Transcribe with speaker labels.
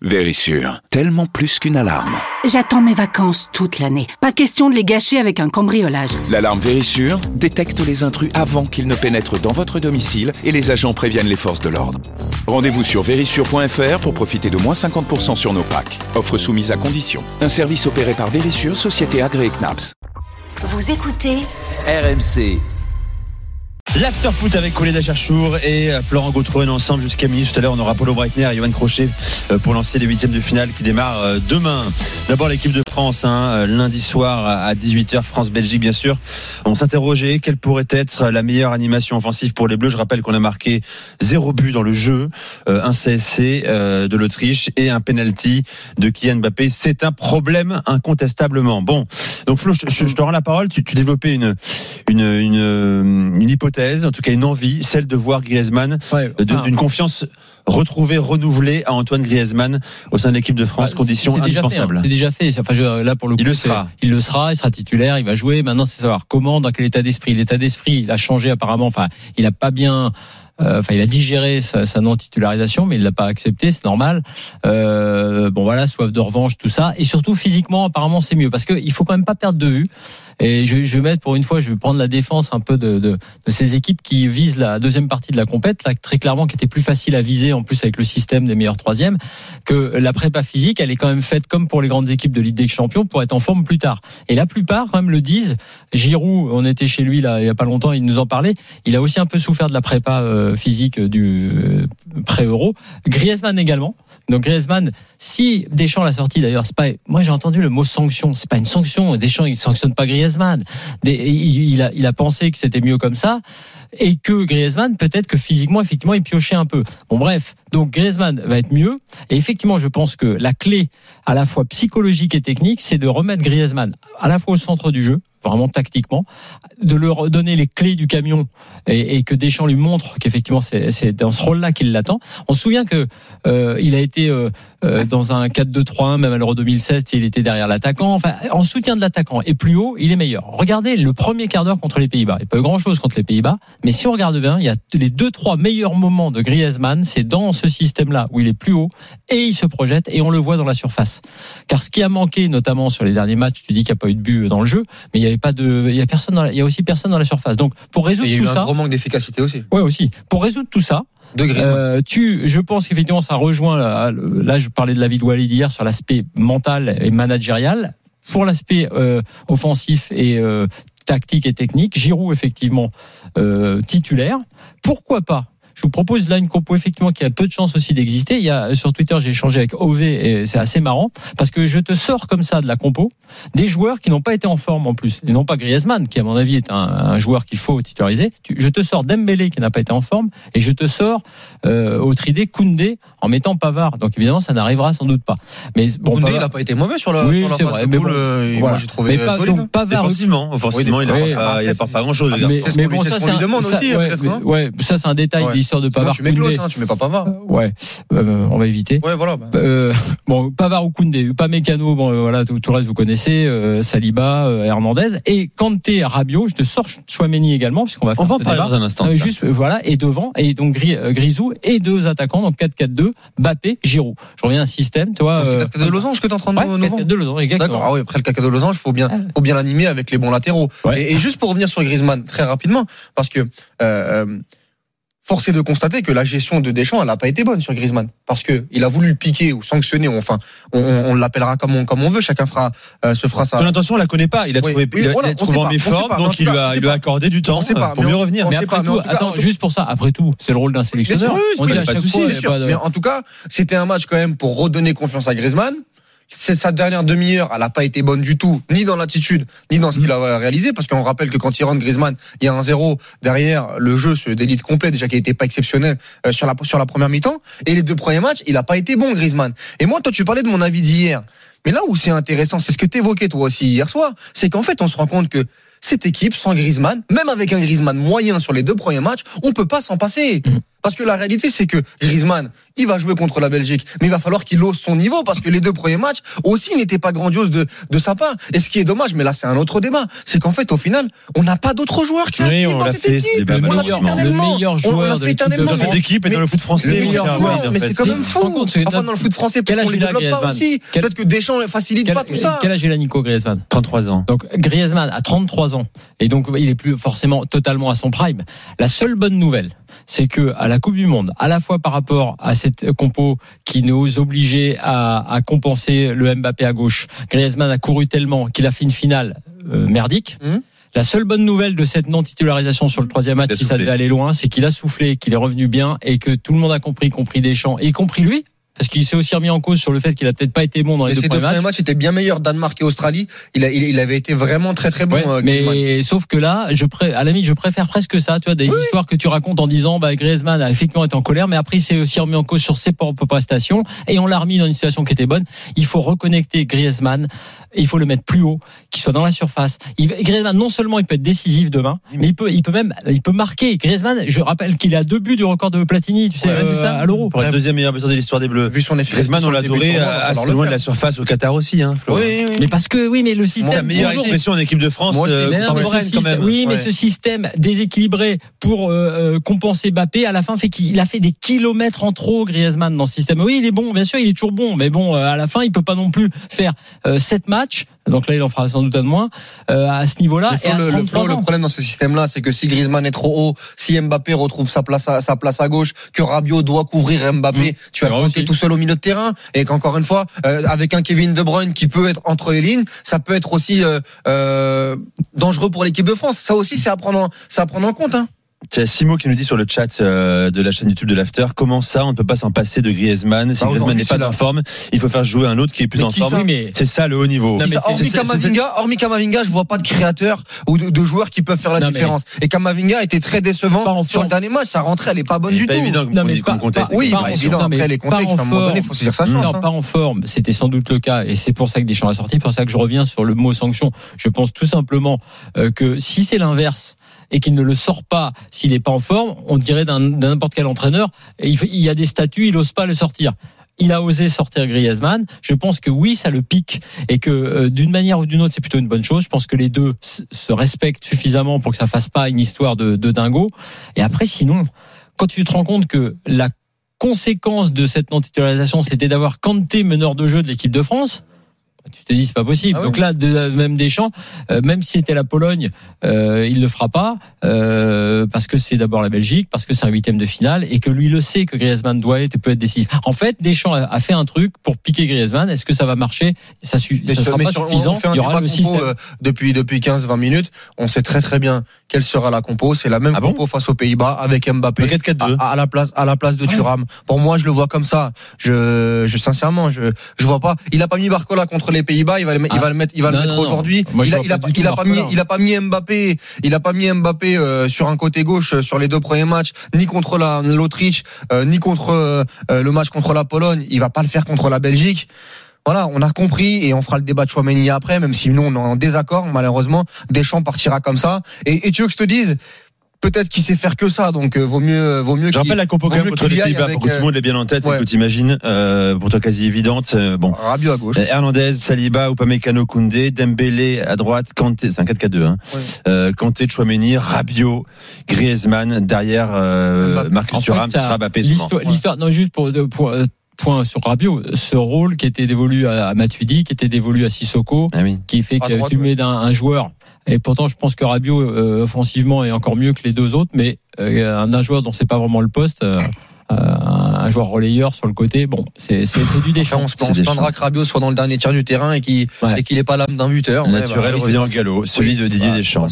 Speaker 1: Vérissure, tellement plus qu'une alarme.
Speaker 2: J'attends mes vacances toute l'année. Pas question de les gâcher avec un cambriolage.
Speaker 1: L'alarme Vérissure détecte les intrus avant qu'ils ne pénètrent dans votre domicile et les agents préviennent les forces de l'ordre. Rendez-vous sur vérissure.fr pour profiter de moins 50% sur nos packs. Offre soumise à condition. Un service opéré par Vérissure, société agréée CNAPS.
Speaker 3: Vous écoutez
Speaker 4: RMC.
Speaker 5: L'afterfoot avec Colin Cherchour et Florent Gautreau ensemble jusqu'à minuit. Tout à l'heure, on aura Paulo Breitner et Johan Crochet pour lancer les huitièmes de finale qui démarrent demain. D'abord, l'équipe de France, lundi soir à 18h, France-Belgique, bien sûr. On s'interrogeait quelle pourrait être la meilleure animation offensive pour les Bleus. Je rappelle qu'on a marqué 0 but dans le jeu, un CSC de l'Autriche et un penalty de Kylian Mbappé. C'est un problème incontestablement. Bon, donc Flo, je te rends la parole. Tu développais une hypothèse, en tout cas une envie, celle de voir Griezmann, d'une confiance retrouvée, renouvelée à Antoine Griezmann au sein de l'équipe de France, condition indispensable.
Speaker 6: C'est déjà fait. Enfin, là pour le coup, il sera titulaire, il va jouer. Maintenant, c'est savoir comment, dans quel état d'esprit. L'état d'esprit, il a changé apparemment. Enfin, il a pas bien. Il a digéré sa non-titularisation, mais il l'a pas accepté, c'est normal. Soif de revanche, tout ça, et surtout physiquement, apparemment, c'est mieux, parce que il faut quand même pas perdre de vue. Et je vais mettre pour une fois, je vais prendre la défense un peu de ces équipes qui visent la deuxième partie de la compète, là, très clairement, qui était plus facile à viser, en plus avec le système des meilleurs troisièmes, que la prépa physique, elle est quand même faite comme pour les grandes équipes de Ligue des Champions pour être en forme plus tard. Et la plupart, quand même, le disent. Giroud, on était chez lui, là, il y a pas longtemps, il nous en parlait. Il a aussi un peu souffert de la prépa physique du pré-euro. Griezmann également. Donc Griezmann, si Deschamps l'a sorti d'ailleurs, c'est pas. Moi j'ai entendu le mot sanction, c'est pas une sanction. Deschamps il sanctionne pas Griezmann. Il a pensé que c'était mieux comme ça et que Griezmann peut-être que physiquement effectivement il piochait un peu. Bon bref, donc Griezmann va être mieux et effectivement je pense que la clé à la fois psychologique et technique, c'est de remettre Griezmann à la fois au centre du jeu, vraiment tactiquement, de leur donner les clés du camion et que Deschamps lui montre qu'effectivement c'est dans ce rôle-là qu'il l'attend. On se souvient que il a été dans un 4-2-3-1, même à l'Euro 2016, il était derrière l'attaquant, enfin en soutien de l'attaquant et plus haut, il est meilleur. Regardez le premier quart d'heure contre les Pays-Bas. Il n'y a pas eu grand-chose contre les Pays-Bas, mais si on regarde bien, il y a les 2-3 meilleurs moments de Griezmann, c'est dans ce système-là où il est plus haut et il se projette et on le voit dans la surface. Car ce qui a manqué, notamment sur les derniers matchs, tu dis qu'il n'y a pas eu de but dans le jeu, mais il y a aussi personne dans la surface. Donc pour résoudre tout ça, il y a eu un
Speaker 7: gros manque d'efficacité aussi.
Speaker 6: Ouais aussi. Pour résoudre tout ça, je pense qu'effectivement ça rejoint là je parlais de David Walid hier sur l'aspect mental et managérial. Pour l'aspect offensif et tactique et technique, Giroud effectivement titulaire. Pourquoi pas? Je vous propose là une compo effectivement qui a peu de chance aussi d'exister. Il y a sur Twitter, j'ai échangé avec OV et c'est assez marrant parce que je te sors comme ça de la compo des joueurs qui n'ont pas été en forme en plus et non pas Griezmann qui à mon avis est un joueur qu'il faut titulariser. Je te sors Dembélé qui n'a pas été en forme et je te sors Autridé, Koundé en mettant Pavard. Donc évidemment ça n'arrivera sans doute pas. Mais bon,
Speaker 7: Koundé
Speaker 6: Pavard,
Speaker 7: il n'a pas été mauvais sur la
Speaker 6: oui,
Speaker 7: phase
Speaker 6: vrai,
Speaker 7: de poule.
Speaker 6: Voilà.
Speaker 7: Moi j'ai trouvé solide.
Speaker 6: Donc, Pavard
Speaker 5: offensivement, il apporte pas grand-chose.
Speaker 6: Mais bon, ça c'est un demande aussi peut-être. Ouais, ça c'est un détail de l'histoire de Pavard.
Speaker 7: Tu mets Klose, tu mets pas Pavard.
Speaker 6: On va éviter.
Speaker 7: Ouais, voilà.
Speaker 6: Bon, Pavard ou Koundé, pas Mécano, voilà, tout le reste vous connaissez, Saliba, Hernandez et Kanté, Rabiot, je te sors Chouameni également puisqu'on va faire
Speaker 5: en parler dans un instant.
Speaker 6: Juste voilà, et devant et donc Grisou et deux attaquants donc 4-4-2, Mbappé, Giroud. Je reviens à un système, tu vois.
Speaker 7: C'est 4-4-2 de Losange que tu es en train de nous vendre.
Speaker 6: 4-4-2 Losange, exactement.
Speaker 7: D'accord. Ah oui, après le 4-4-2 de Losange, faut bien l'animer avec les bons latéraux.
Speaker 6: Ouais.
Speaker 7: Et juste pour revenir sur Griezmann très rapidement parce que force est de constater que la gestion de Deschamps, elle n'a pas été bonne sur Griezmann. Parce que il a voulu le piquer ou sanctionner, enfin, on l'appellera comme on veut, chacun se fera ça.
Speaker 5: Ton intention, on la connaît pas. Il a trouvé en méforme, donc il lui a accordé du temps pour mieux revenir.
Speaker 6: Mais après tout, attends, juste pour ça, après tout, c'est le rôle d'un sélectionneur.
Speaker 7: On dit à chaque fois, mais en tout cas, c'était un match quand même pour redonner confiance à Griezmann. Sa dernière demi-heure, elle n'a pas été bonne du tout, ni dans l'attitude, ni dans ce qu'il a réalisé, parce qu'on rappelle que quand il rentre Griezmann, il y a un 0 derrière, le jeu se délite complet, déjà qu'il n'était pas exceptionnel sur la première mi-temps, et les deux premiers matchs, il n'a pas été bon Griezmann. Et moi, toi, tu parlais de mon avis d'hier, mais là où c'est intéressant, c'est ce que t'évoquais toi aussi hier soir, c'est qu'en fait, on se rend compte que cette équipe, sans Griezmann, même avec un Griezmann moyen sur les deux premiers matchs, on peut pas s'en passer. Parce que la réalité, c'est que Griezmann, il va jouer contre la Belgique, mais il va falloir qu'il hausse son niveau parce que les 2 premiers matchs aussi n'étaient pas grandioses de sa part. Et ce qui est dommage, mais là c'est un autre débat, c'est qu'en fait au final, on n'a pas d'autres joueurs créatifs dans cette équipe.
Speaker 6: Le meilleur joueur de
Speaker 5: l'équipe est dans le foot français.
Speaker 7: Le meilleur joueur, mais c'est quand même fou. Enfin dans le foot français, peut-être qu'on les développe pas aussi. Peut-être que Deschamps ne facilite pas tout ça.
Speaker 6: Quel âge il a Nico Griezmann?
Speaker 5: 33 ans.
Speaker 6: Donc Griezmann a 33 ans et donc il est plus forcément totalement à son prime. La seule bonne nouvelle, c'est que à la Coupe du Monde, à la fois par rapport à cette compo qui nous obligeait à compenser le Mbappé à gauche, Griezmann a couru tellement qu'il a fait une finale merdique. La seule bonne nouvelle de cette non-titularisation sur le 3e match, si ça devait aller loin, c'est qu'il a soufflé, qu'il est revenu bien et que tout le monde a compris, y compris Deschamps, et y compris lui. Parce qu'il s'est aussi remis en cause sur le fait qu'il a peut-être pas été bon dans les 2 premiers matchs.
Speaker 7: C'était bien meilleur. Danemark et Australie. Il avait été vraiment très très bon.
Speaker 6: Ouais, mais sauf que là, à la limite, je préfère presque ça. Tu vois, des histoires que tu racontes en disant, Griezmann a effectivement été en colère, mais après il s'est aussi remis en cause sur ses propres prestations et on l'a remis dans une situation qui était bonne. Il faut reconnecter Griezmann. Il faut le mettre plus haut, qu'il soit dans la surface. Griezmann, non seulement il peut être décisif demain, mais il peut marquer. Griezmann, je rappelle qu'il a 2 buts du record de Platini, tu sais, à l'Euro.
Speaker 5: Pour être 2e meilleur buteur de l'histoire des Bleus.
Speaker 7: Vu son efficacité,
Speaker 5: Griezmann, on l'a adoré assez loin de la surface au Qatar aussi, hein, Flo.
Speaker 7: Oui.
Speaker 6: Mais parce que, mais le système.
Speaker 5: La meilleure expression en équipe de France,
Speaker 6: quand même. Oui, mais ce système déséquilibré pour compenser Mbappé, à la fin, fait qu'il a fait des kilomètres en trop, Griezmann, dans ce système. Oui, il est bon, bien sûr, il est toujours bon, mais bon, à la fin, il peut pas non plus faire 7 matchs. Donc là, il en fera sans doute un de moins à ce niveau-là.
Speaker 7: Le problème dans ce système-là, c'est que si Griezmann est trop haut, si Mbappé retrouve sa place à gauche, que Rabiot doit couvrir Mbappé, tu vas compter tout seul au milieu de terrain. Et qu'encore une fois, avec un Kevin De Bruyne qui peut être entre les lignes, ça peut être aussi dangereux pour l'équipe de France. Ça aussi, c'est à prendre en compte. Hein.
Speaker 5: Il y a Simo qui nous dit sur le chat de la chaîne YouTube de l'After, comment ça on ne peut pas s'en passer de Griezmann? Si Griezmann n'est pas en forme, il faut faire jouer un autre qui est plus en forme. C'est ça le haut niveau.
Speaker 7: Hormis Kamavinga, je vois pas de créateur ou de joueurs qui peuvent faire la différence. Et Kamavinga était très décevant sur le dernier match. Sa rentrée, elle est pas bonne du tout.
Speaker 5: C'est pas évident qu'on conteste.
Speaker 7: Oui, évident. Après les contextes, à un moment donné, il faut se dire sa chance.
Speaker 6: Non, pas en forme. C'était sans doute le cas, et c'est pour ça que Deschamps l'a sorti. Pour ça que je reviens sur le mot sanction. Je pense tout simplement que si c'est l'inverse, et qu'il ne le sort pas s'il n'est pas en forme, on dirait d'un n'importe quel entraîneur, il y a des statuts, il n'ose pas le sortir. Il a osé sortir Griezmann. Je pense que oui, ça le pique et que d'une manière ou d'une autre, c'est plutôt une bonne chose. Je pense que les deux se respectent suffisamment pour que ça fasse pas une histoire de dingo. Et après, sinon, quand tu te rends compte que la conséquence de cette non-titularisation, c'était d'avoir Kanté meneur de jeu de l'équipe de France, tu te dis c'est pas possible. Donc là, même Deschamps, même si c'était la Pologne, il le fera pas parce que c'est d'abord la Belgique, parce que c'est un 8e de finale et que lui le sait que Griezmann doit être et peut être décisif. En fait, Deschamps a fait un truc pour piquer Griezmann. Est-ce que ça va marcher? Ça sera pas suffisant.
Speaker 7: Il y aura le système. Depuis 15-20 minutes, on sait très très bien quelle sera la compo. C'est la même compo face aux Pays-Bas avec Mbappé à la place de Thuram. Pour moi, je le vois comme ça. Sincèrement, je vois pas. Il a pas mis Barcola contre les Pays-Bas, il va le mettre aujourd'hui. Il a pas mis Mbappé sur un côté gauche sur les 2 premiers matchs, ni contre l'Autriche, ni contre le match contre la Pologne. Il va pas le faire contre la Belgique. Voilà, on a compris et on fera le débat de Chouameni après, même si nous on est en désaccord, malheureusement. Deschamps partira comme ça. Et tu veux que je te dise, peut-être qu'il sait faire que ça, donc vaut mieux.
Speaker 5: Je rappelle la compo quand même contre les Pays-Bas pour que tout le monde l'ait bien en tête. Et que tu imagines, pour toi quasi évidente.
Speaker 7: Rabiot à gauche.
Speaker 5: Hernandez, Saliba, Upamecano, Koundé, Dembélé à droite, Kanté, c'est un 4-4-2. Kanté, Chouameni, Rabiot, Griezmann derrière Marcus Thuram, ce sera Mbappé.
Speaker 6: L'histoire, non, juste pour point sur Rabiot, ce rôle qui était dévolu à Matuidi, qui était dévolu à Sissoko, qui fait que tu mets un joueur. Et pourtant, je pense que Rabiot, offensivement, est encore mieux que les 2 autres, mais un joueur dont c'est pas vraiment le poste, un joueur relayeur sur le côté, bon, c'est du Deschamps.
Speaker 7: On se plaindra que Rabiot soit dans le dernier tiers du terrain et qu'il n'ait pas l'âme d'un buteur.
Speaker 5: Naturel revient en galop, celui de Didier Deschamps.